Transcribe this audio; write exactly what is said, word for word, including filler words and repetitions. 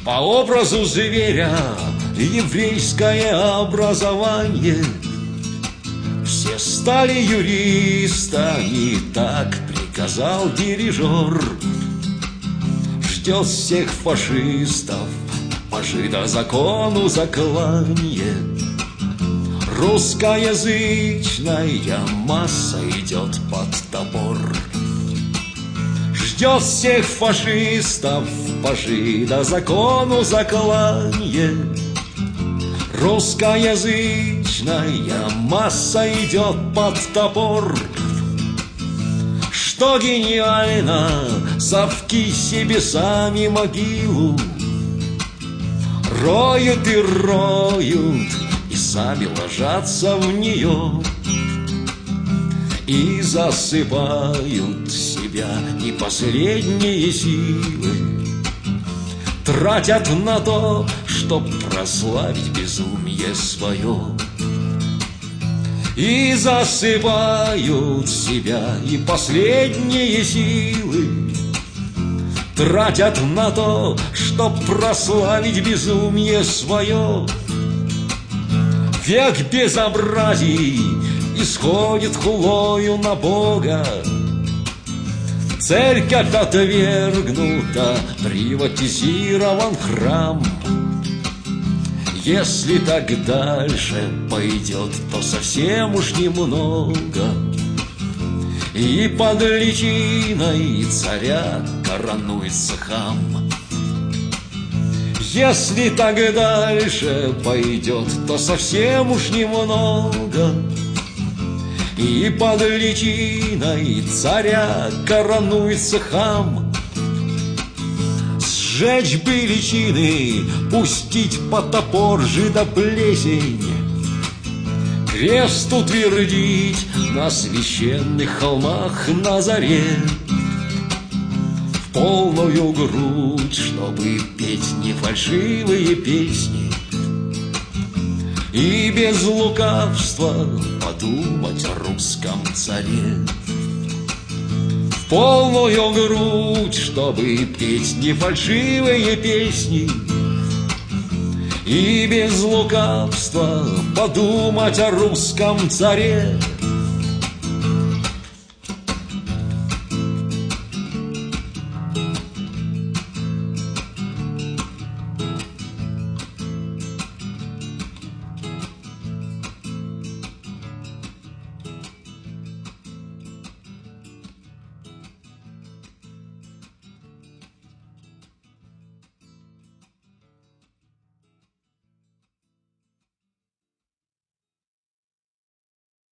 По образу зверя еврейское образование. Все стали юристами, так приказал дирижер. Ждет всех фашистов по жидозакону заклание. Русскоязычная масса идет под топор. Ждет всех фашистов по жидозакону заклание. Русскоязычная масса идет под топор. Что гениально, совки себе сами могилу роют и роют, и сами ложатся в нее, и засыпают себя и последние силы тратят на то, чтоб прославить безумие свое. И засыпают себя и последние силы тратят на то, чтоб прославить безумие свое. Век безобразий исходит хулою на Бога. Церковь отвергнута, приватизирован храм. Если так дальше пойдет, то совсем уж немного, и под личиной царя коронуется хам. Если так дальше пойдет, то совсем уж немного, и под личиной царя коронуется хам. Сжечь бы личины, пустить под топор жидоплесень, крест утвердить на священных холмах на заре. В полную грудь, чтобы петь не фальшивые песни, и без лукавства подумать о русском царе. В полную грудь, чтобы петь не фальшивые песни, и без лукавства подумать о русском царе.